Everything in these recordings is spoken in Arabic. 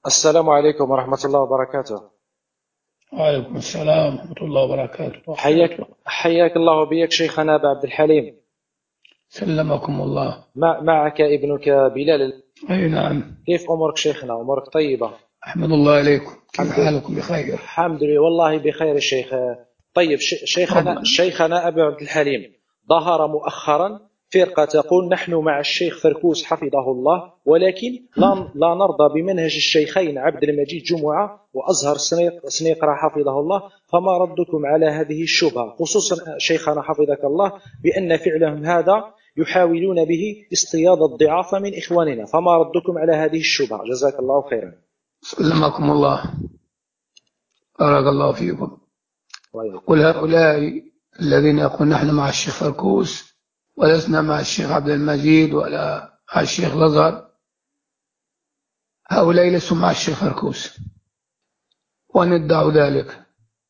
السلام عليكم ورحمة الله وبركاته. وعليكم السلام ورحمة الله وبركاته حياك وبركاته. حياك الله بيك شيخنا أبا عبد الحليم. سلمكم الله. معك ابنك بلال. أي نعم. كيف أمورك شيخنا؟ أمورك طيبة؟ أحمد الله عليكم، كيف الحمد لله. حالكم؟ بخير. الحمد لله والله بخير الشيخ. طيب ربنا. شيخنا أبا عبد الحليم، ظهر مؤخرا فرقة تقول نحن مع الشيخ فركوس حفظه الله، ولكن لا نرضى بمنهج الشيخين عبد المجيد جمعة وأزهر سنيقرة حفظه الله. فما ردكم على هذه الشبهة، خصوصا شيخنا حفظك الله بأن فعلهم هذا يحاولون به اصطياد الضعاف من إخواننا؟ فما ردكم على هذه الشبهة؟ جزاك الله خيرا. سلمكم الله. بارك الله فيكم. وإياكم. قل هؤلاء الذين يقول نحن مع الشيخ فركوس ولسنا مع الشيخ عبد المجيد ولا مع الشيخ الأزهر، هؤلاء ليسوا مع الشيخ فركوس، وأن ادعوا ذلك،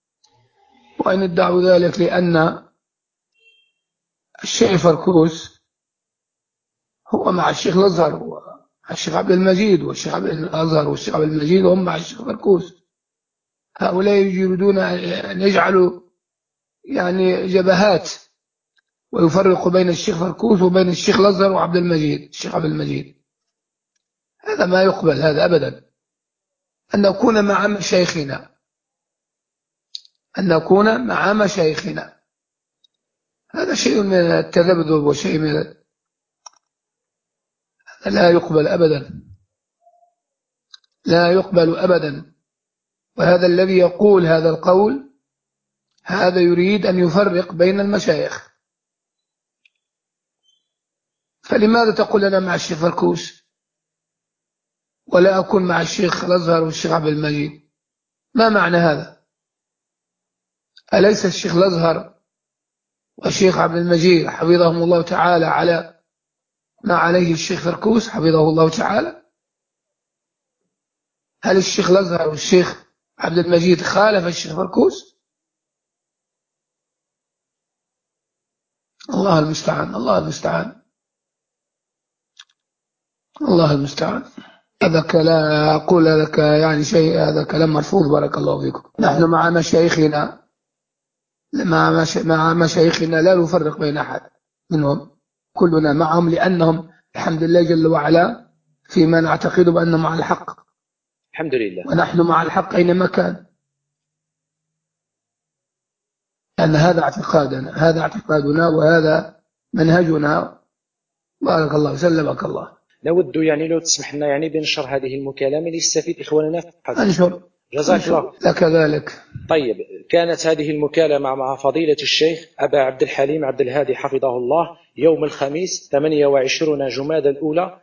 لأن الشيخ فركوس هو مع الشيخ الأزهر ومع الشيخ عبد المجيد، والشيخ عبد الأزهر والشيخ عبد المجيد هم مع الشيخ فركوس. هؤلاء يريدون أن يجعلوا يعني جبهات ويفرقوا بين الشيخ فركوس وبين الشيخ الأزهر وعبد المجيد، الشيخ عبد المجيد. هذا ما يقبل، هذا أبدا. أن نكون مع مشايخنا، هذا شيء من التذبذب وشيء من لا يقبل أبدا، لا يقبل أبدا. وهذا الذي يقول هذا القول هذا يريد أن يفرق بين المشايخ. فلماذا تقول أنا مع الشيخ فركوس ولا أكون مع الشيخ الأزهر والشيخ عبد المجيد؟ ما معنى هذا؟ أليس الشيخ الأزهر والشيخ عبد المجيد حفظهم الله تعالى على ما عليه الشيخ فركوس حفظه الله تعالى؟ هل الشيخ الأزهر والشيخ عبد المجيد خالف الشيخ فركوس؟ الله المستعان، الله المستعان، الله المستعان. هذا كلام أقول لك يعني شيء، هذا كلام مرفوض. بارك الله فيكم. نحن مع مشايخنا، مع مشايخنا لا نفرق بين أحد منهم، كلنا معهم، لأنهم الحمد لله جل وعلا فيما نعتقد بأنهم مع الحق، الحمد لله. ونحن مع الحق أينما كان، أن هذا اعتقادنا وهذا منهجنا. بارك الله، سلمك الله. نود يعني لو تسمح لنا يعني بنشر هذه المكالمة ليستفيد إخواننا في الحضر. أنشر، جزاك الله. لك ذلك. طيب، كانت هذه المكالمة مع فضيلة الشيخ أبا عبد الحليم عبد الهادي حفظه الله يوم الخميس 28 جمادى الأولى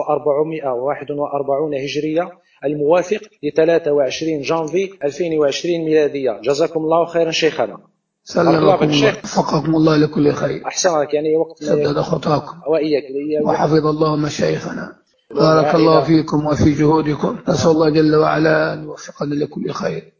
1441 هجرية، الموافق ل 23 جانفي 2020 ميلادية. جزاكم الله خيرا شيخنا. بارك الله سلمكم فيك الله، شيخ. وفقكم الله لكل خير، أحسن لك يعني وقت سدد خطاكم، وإياك وقت. وحفظ الله مشايخنا. بارك الله والعائلة. فيكم وفي جهودكم، نسأل الله جل وعلا أن يوفقنا لكل خير.